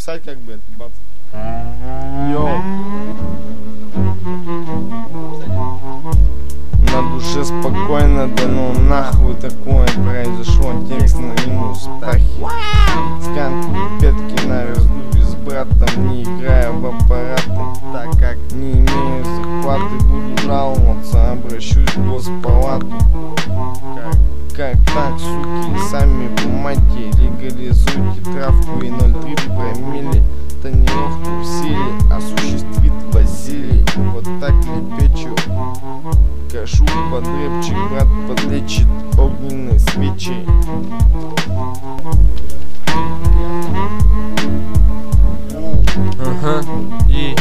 писать как бы, бац. Йоу. На душе спокойно, да ну нахуй такое произошло. Текст на минус тахи. Сканки, петки на раздуве с братом, не играя в аппараты. Так как не имею захваты, буду жаловаться, обращусь в госпалату. Как так, суки, сами помайте, легализуйте травку и 0,3 промилле. Тонировку в силе осуществит Василий. Вот так лепечу, кашу под рэпчик, брат подлечит огненные свечи. Ага, и...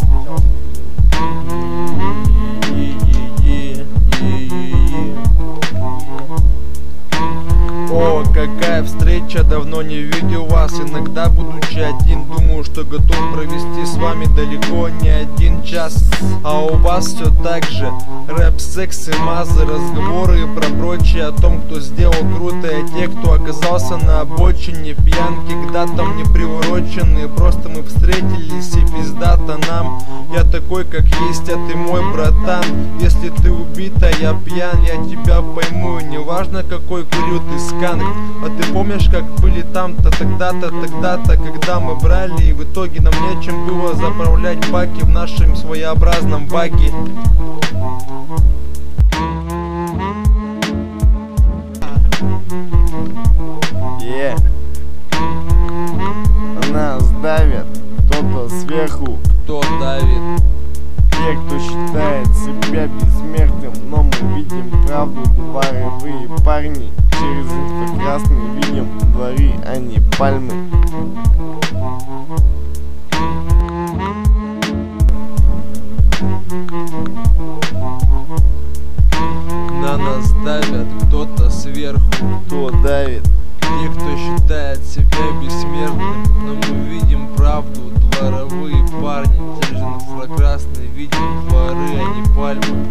О, какая встреча, давно не видел вас. Иногда, будучи один, думаю, что готов провести с вами далеко не 1 час. А у вас все так же рэп, секс и мазы, разговоры про прочее о том, кто сделал круто, и те, кто оказался на обочине, пьянки к датам не приуроченные. Просто мы встретились и пиздата нам. Я такой, как есть, а ты мой братан. Если ты убит, а я пьян, я тебя пойму. Неважно, какой курю ты сканк. А ты помнишь, как были там-то, тогда-то, тогда-то, когда мы брали, и в итоге нам нечем было заправлять баки в нашем своеобразном баге. Нас давят, кто-то сверху. Кто давит? Те, кто считает себя бессмертным, но мы видим правду, дворовые парни. Через инфракрасный видим дворы, а не пальмы. На нас давят, кто-то сверху. Кто давит? Те, кто считает себя бессмертным, но мы видим правду, дворовые парни. Через инфракрасный видим дворы, а не пальмы.